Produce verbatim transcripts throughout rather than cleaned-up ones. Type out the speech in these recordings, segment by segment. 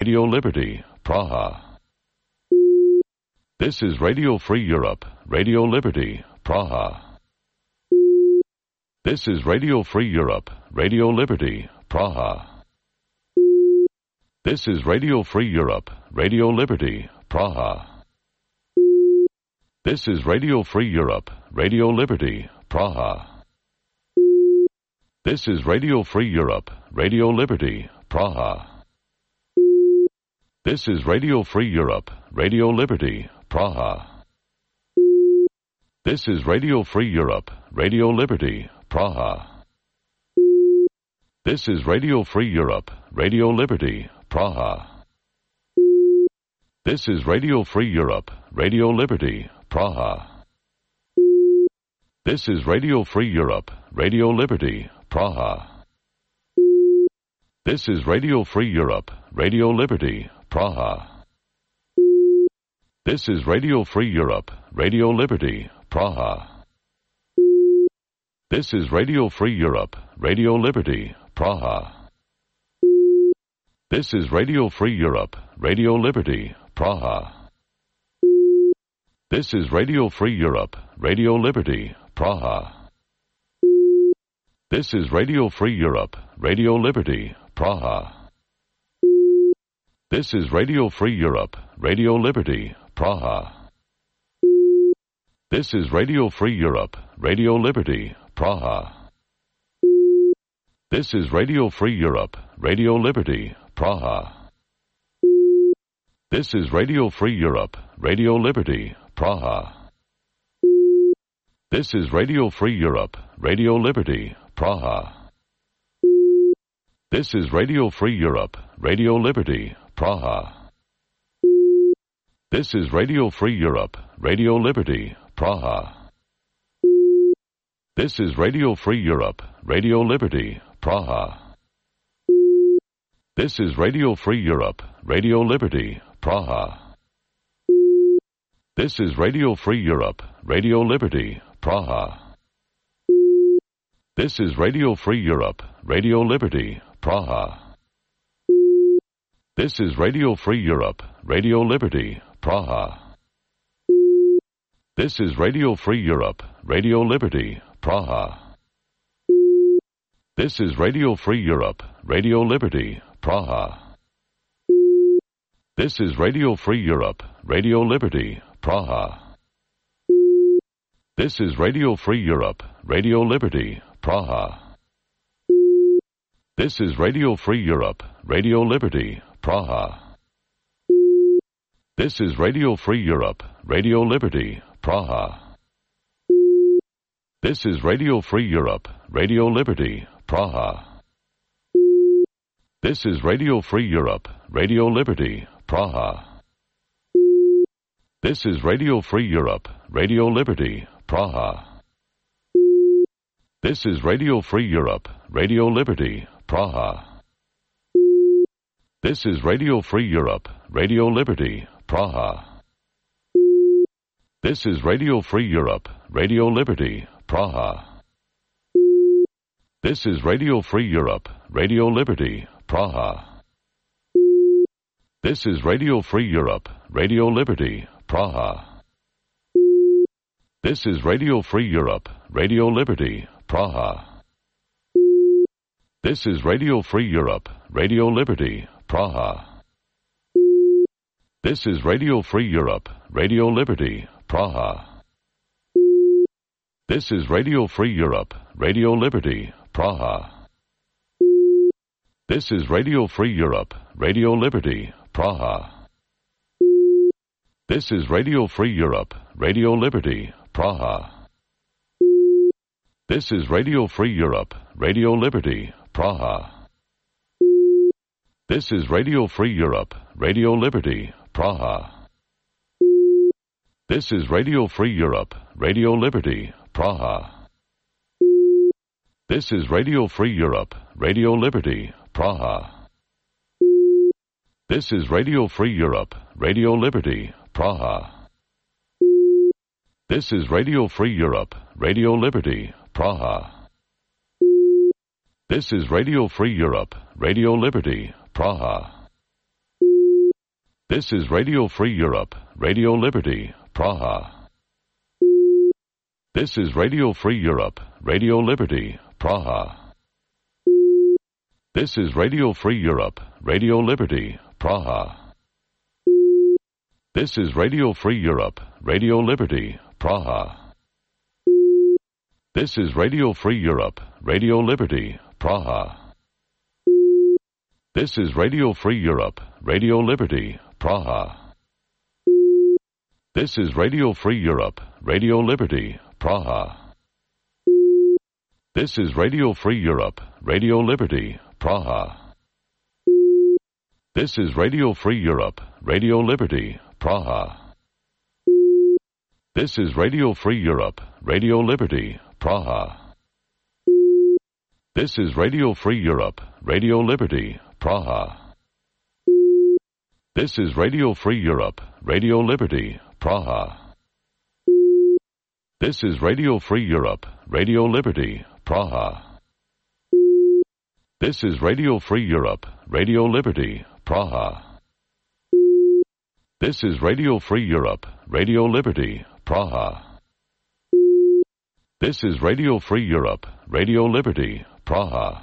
Radio Liberty, Praha. This is Radio Free Europe, Radio Liberty, Praha. This is Radio Free Europe, Radio Liberty, Praha. This is Radio Free Europe, Radio Liberty, Praha. This is Radio Free Europe, Radio Liberty, Praha. This is Radio Free Europe, Radio Liberty, Praha. This is Radio Free Europe, Radio Liberty, Praha. This is Radio Free Europe, Radio Liberty, Praha. This is Radio Free Europe, Radio Liberty, Praha. This is Radio Free Europe, Radio Liberty, Praha. This is Radio Free Europe, Radio Liberty, Praha. This is Radio Free Europe, Radio Liberty, Praha. This is Radio Free Europe, Radio Liberty, Praha. This is Radio Free Europe, Radio Liberty, Praha. This is Radio Free Europe, Radio Liberty, Praha. This is Radio Free Europe, Radio Liberty, Praha. This is Radio Free Europe, Radio Liberty, Praha. This is Radio Free Europe, Radio Liberty, Praha. This is Radio Free Europe, Radio Liberty, Praha. This is Radio Free Europe, Radio Liberty, Praha. This is Radio Free Europe, Radio Liberty, Praha. This is Radio Free Europe, Radio Liberty, Praha. This is Radio Free Europe, Radio Liberty, Praha. This is Radio Free Europe, Radio Liberty, Praha. This is Radio Free Europe, Radio Liberty, Praha. This is Radio Free Europe, Radio Liberty, Praha. This is Radio Free Europe, Radio Liberty, Praha. This is Radio Free Europe, Radio Liberty, Praha. This is Radio Free Europe, Radio Liberty, Praha. This is Radio Free Europe, Radio Liberty, Praha. This is Radio Free Europe, Radio Liberty, Praha. This is Radio Free Europe, Radio Liberty, Praha. This is Radio Free Europe, Radio Liberty, Praha. This is Radio Free Europe, Radio Liberty, Praha. This is Radio Free Europe, Radio Liberty, Praha. This is Radio Free Europe, Radio Liberty, Praha. This is Radio Free Europe, Radio Liberty, Praha. This is Radio Free Europe, Radio Liberty, Praha. This is Radio Free Europe, Radio Liberty, Praha. This is Radio Free Europe, Radio Liberty, Praha. This is Radio Free Europe, Radio Liberty, Praha. This is Radio Free Europe, Radio Liberty, Praha. This is Radio Free Europe, Radio Liberty, Praha. This is Radio Free Europe, Radio Liberty, Praha. This is Radio Free Europe, Radio Liberty, Praha. This is Radio Free Europe, Radio Liberty, Praha. This is Radio Free Europe, Radio Liberty, Praha. This is Radio Free Europe, Radio Liberty, Praha. This is Radio Free Europe, Radio Liberty, Praha. This is Radio Free Europe, Radio Liberty, Praha. This is Radio Free Europe, Radio Liberty, Praha. This is Radio Free Europe, Radio Liberty, Praha. This is Radio Free Europe, Radio Liberty, Praha. This is Radio Free Europe, Radio Liberty, Praha. This is Radio Free Europe, Radio Liberty, Praha. This is Radio Free Europe, Radio Liberty, Praha. This is Radio Free Europe, Radio Liberty, Praha. This is Radio Free Europe, Radio Liberty, Praha. This is Radio Free Europe, Radio Liberty, Praha. This is Radio Free Europe, Radio Liberty, Praha. This is Radio Free Europe, Radio Liberty, Praha. This is Radio Free Europe, Radio Liberty, Praha. This is Radio Free Europe, Radio Liberty, Praha. This is Radio Free Europe, Radio Liberty, Praha. This is Radio Free Europe, Radio Liberty, Praha. This is Radio Free Europe, Radio Liberty, Praha. This is Radio Free Europe, Radio Liberty, Praha. This is Radio Free Europe, Radio Liberty, Praha. This is Radio Free Europe, Radio Liberty, Praha. This is Radio Free Europe, Radio Liberty, Praha. This is Radio Free Europe, Radio Liberty, Praha. This is Radio Free Europe, Radio Liberty, Praha.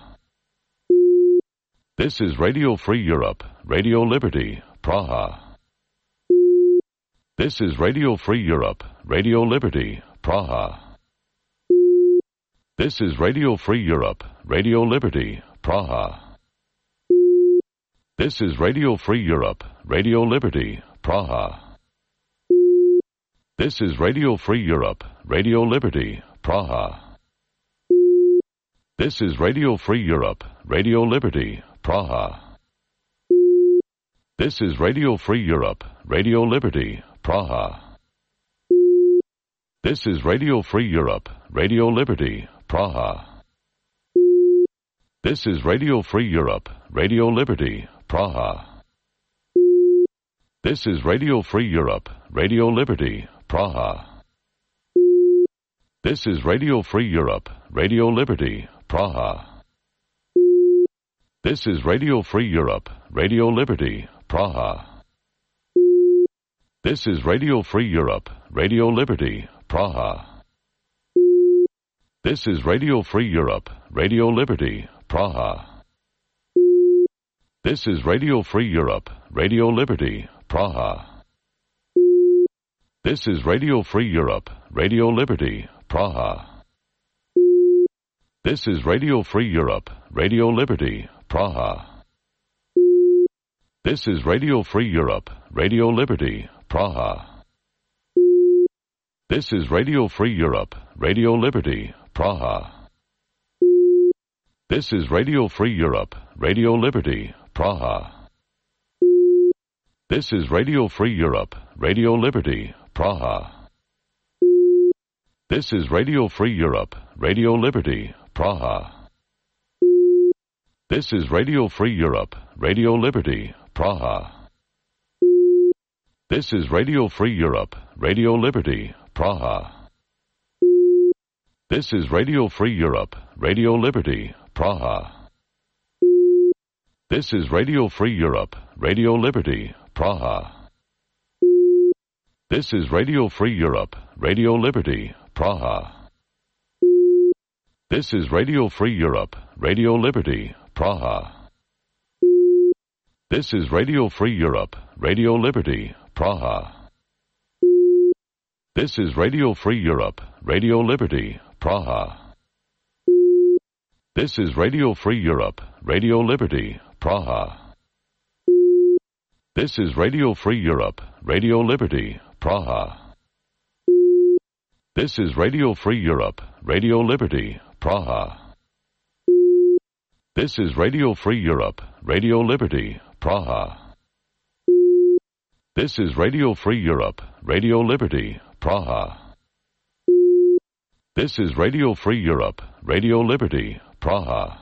This is Radio Free Europe, Radio Liberty, Praha. This is Radio Free Europe, Radio Liberty, Praha. This is Radio Free Europe, Radio Liberty, Praha. This is Radio Free Europe, Radio Liberty, Praha. This is Radio Free Europe, Radio Liberty, Praha. This is Radio Free Europe, Radio Liberty, Praha. This is Radio Free Europe, Radio Liberty, Praha. This is Radio Free Europe, Radio Liberty, Praha. This is Radio Free Europe, Radio Liberty, Praha. This is Radio Free Europe, Radio Liberty, Praha. This is Radio Free Europe, Radio Liberty, Praha. This is Radio Free Europe, Radio Liberty, Praha. This is Radio Free Europe, Radio Liberty, Praha. This is Radio Free Europe, Radio Liberty, Praha. This is Radio Free Europe, Radio Liberty, Praha. This is Radio Free Europe, Radio Liberty, Praha. This is Radio Free Europe, Radio Liberty, Praha. This is Radio Free Europe, Radio Liberty, Praha. This is Radio Free Europe, Radio Liberty, Praha. This is Radio Free Europe, Radio Liberty, Praha. This is Radio Free Europe, Radio Liberty, Praha. This is Radio Free Europe, Radio Liberty, Praha. This is Radio Free Europe, Radio Liberty, Praha. This is Radio Free Europe, Radio Liberty, Praha. This is Radio Free Europe, Radio Liberty, Praha. This is Radio Free Europe, Radio Liberty, Praha. This is Radio Free Europe, Radio Liberty, Praha. This is Radio Free Europe, Radio Liberty, Praha. This is Radio Free Europe, Radio Liberty, Praha. This is Radio Free Europe, Radio Liberty, Praha. This is Radio Free Europe, Radio Liberty, Praha. This is Radio Free Europe, Radio Liberty, Praha. This is Radio Free Europe, Radio Liberty, Praha. This is Radio Free Europe, Radio Liberty, Praha. This is Radio Free Europe, Radio Liberty, Praha. This is Radio Free Europe, Radio Liberty, Praha.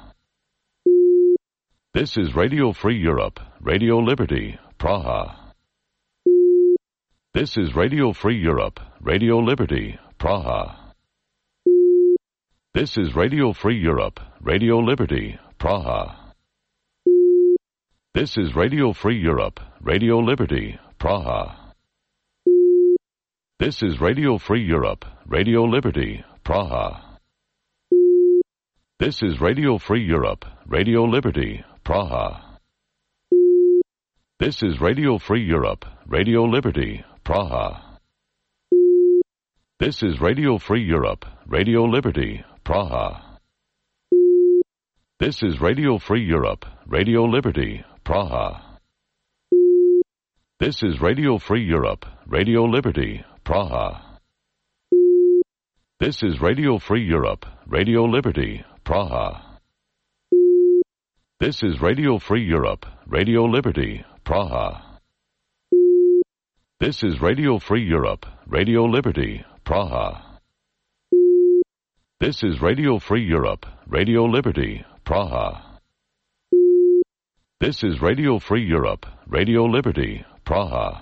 This is Radio Free Europe, Radio Liberty, Praha. This is Radio Free Europe, Radio Liberty, Praha. This is Radio Free Europe, Radio Liberty, Praha. This is Radio Free Europe, Radio Liberty, Praha. This is Radio Free Europe, Radio Liberty, Praha. This is Radio Free Europe, Radio Liberty, Praha. This is Radio Free Europe, Radio Liberty, Praha. This is Radio Free Europe, Radio Liberty, Praha. This is Radio Free Europe, Radio Liberty, Praha. This is Radio Free Europe, Radio Liberty, Praha. This is Radio Free Europe, Radio Liberty, Praha. This is Radio Free Europe, Radio Liberty, Praha. This is Radio Free Europe, Radio Liberty, Praha. This is Radio Free Europe, Radio Liberty, Praha. This is Radio Free Europe, Radio Liberty, Praha.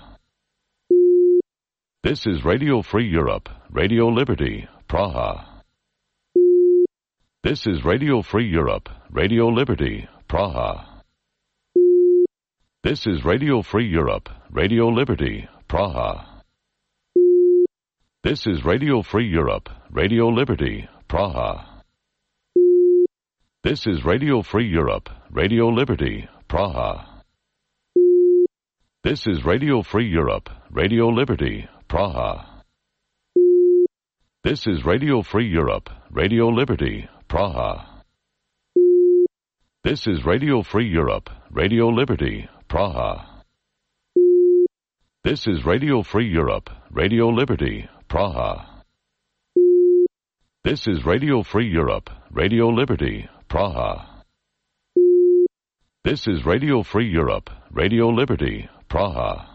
This is Radio Free Europe, Radio Liberty, Praha. This is Radio Free Europe, Radio Liberty, Praha. This is Radio Free Europe, Radio Liberty, Praha. This is Radio Free Europe, Radio Liberty, Praha. This is Radio Free Europe, Radio Liberty, Praha. This is Radio Free Europe, Radio Liberty, Praha. This is Radio Free Europe, Radio Liberty, Praha. This is Radio Free Europe, Radio Liberty, Praha. This is Radio Free Europe, Radio Liberty, Praha. This is Radio Free Europe, Radio Liberty, Praha. This is Radio Free Europe, Radio Liberty, Praha.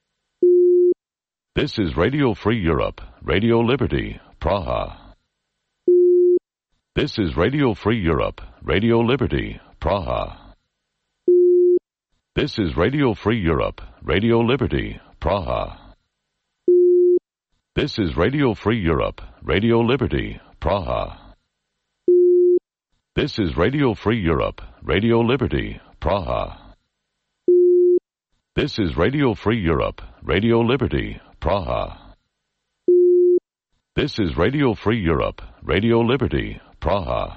This is Radio Free Europe, Radio Liberty, Praha. This is Radio Free Europe, Radio Liberty, Praha. This is Radio Free Europe, Radio Liberty, Praha. This is Radio Free Europe, Radio Liberty, Praha. This is Radio Free Europe, Radio Liberty, Praha. This is Radio Free Europe, Radio Liberty, Praha. This is Radio Free Europe, Radio Liberty, Praha.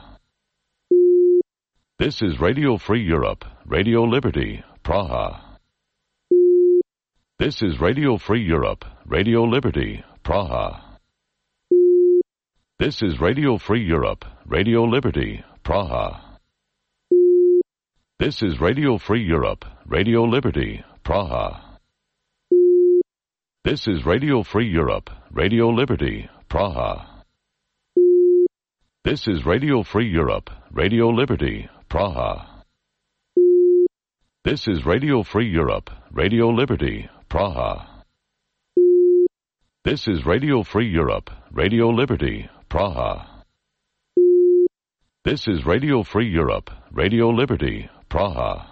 This is Radio Free Europe, Radio Liberty, Praha. This is Radio Free Europe, Radio Liberty, Praha. This is Radio Free Europe, Radio Liberty, Praha. This is Radio Free Europe, Radio Liberty, Praha. This is Radio Free Europe, Radio Liberty, Praha. This is Radio Free Europe, Radio Liberty, Praha. This is Radio Free Europe, Radio Liberty, Praha. This is Radio Free Europe, Radio Liberty, Praha. This is Radio Free Europe, Radio Liberty, Praha.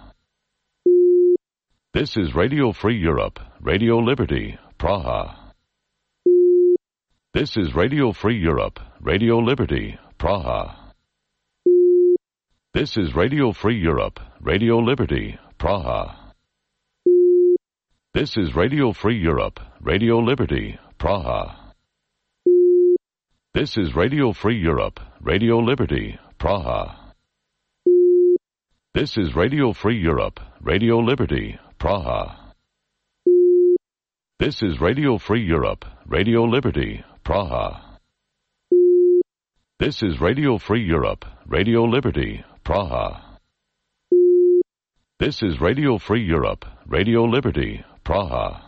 This is Radio Free Europe, Radio Liberty, Praha. This is Radio Free Europe, Radio Liberty, Praha. This is Radio Free Europe, Radio Liberty, Praha. This is Radio Free Europe, Radio Liberty, Praha. This is Radio Free Europe, Radio Liberty, Praha. This is Radio Free Europe, Radio Liberty, Praha. This is Radio Free Europe, Radio Liberty, Praha. This is Radio Free Europe, Radio Liberty, Praha. This is Radio Free Europe, Radio Liberty, Praha.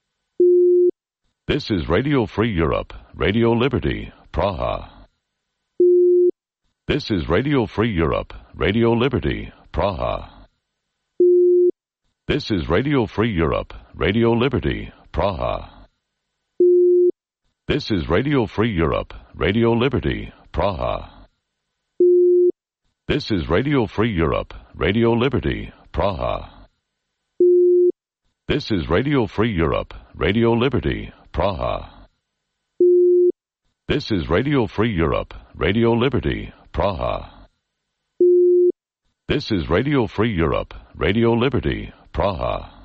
This is Radio Free Europe, Radio Liberty, Praha. This is Radio Free Europe, Radio Liberty, Praha. This is Radio Free Europe, Radio Liberty, Praha. This is Radio Free Europe, Radio Liberty, Praha. This is Radio Free Europe, Radio Liberty, Praha. This is Radio Free Europe, Radio Liberty, Praha. This is Radio Free Europe, Radio Liberty, Praha. This is Radio Free Europe, Radio Liberty, Praha.